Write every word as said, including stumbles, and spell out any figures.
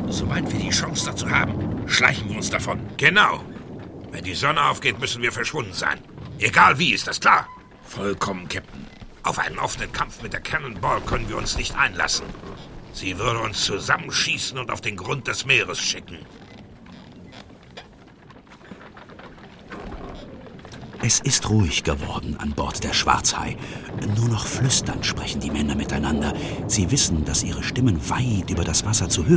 Sobald wir die Chance dazu haben, schleichen wir uns davon. Genau. Wenn die Sonne aufgeht, müssen wir verschwunden sein. Egal wie, ist das klar? Vollkommen, Captain. Auf einen offenen Kampf mit der Cannonball können wir uns nicht einlassen. Sie würde uns zusammenschießen und auf den Grund des Meeres schicken. Es ist ruhig geworden an Bord der Schwarzhai. Nur noch flüsternd sprechen die Männer miteinander. Sie wissen, dass ihre Stimmen weit über das Wasser zu hören